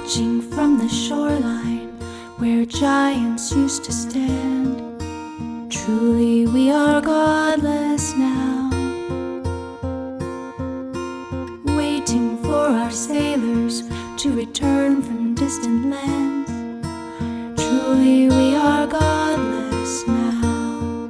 watching from the shoreline where giants used to stand. Truly we are godless now, waiting for our sailors to return from distant lands. Truly we are godless now.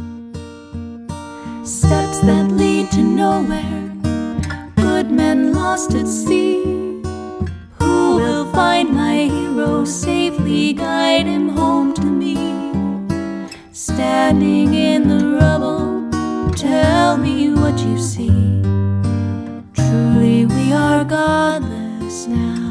Steps that lead to nowhere, good men lost at sea. Who will find my hero, safely guide him home to me? Standing in the rubble, tell me what you see. Truly we are godless now.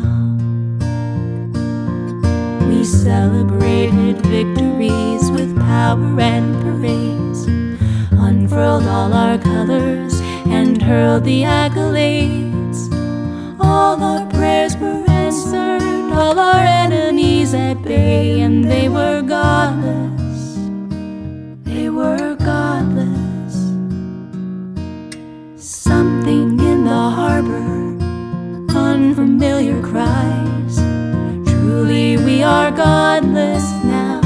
We celebrated victories with power and parades, unfurled all our colors and hurled the accolades. All our prayers were answered, all our enemies at bay, and they were godless, they were godless. Something in the harbor, unfamiliar cries. Truly we are godless now.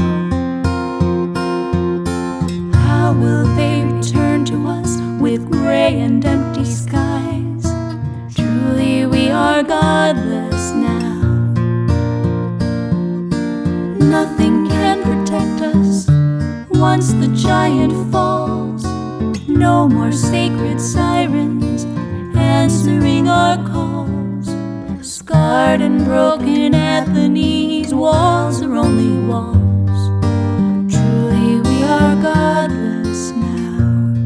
How will they return to us with gray and empty skies? Truly we are godless now. Nothing can protect us once the giant falls. No more sacred sirens answering our calls. Scarred and broken at the knees, walls are only walls. Truly we are godless now.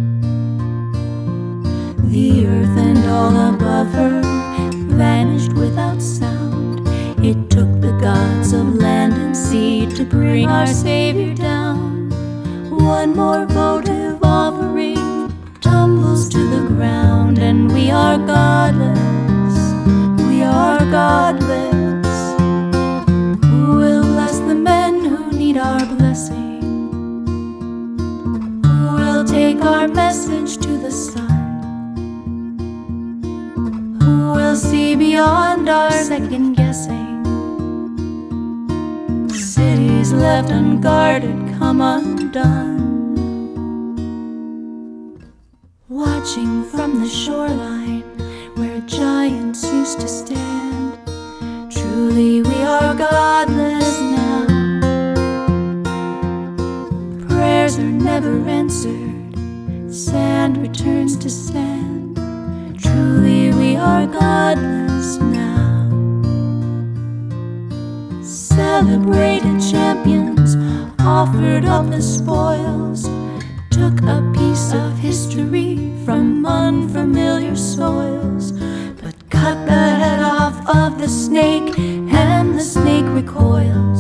The earth and all above her vanished without sound. It took the gods of land and sea to bring our Savior down. One more votive offering tumbles to the ground, and we are godless, we are godless. Who will bless the men who need our blessing? Who will take our message to the sun? Who will see beyond our second guessing? Cities left unguarded come undone. Watching from the shoreline where giants used to stand. Truly we are godless now. Prayers are never answered, sand returns to sand. Truly we are godless now. Celebrated champions offered up the spoils, took a piece of history from unfamiliar soils, but cut the head off of the snake, and the snake recoils.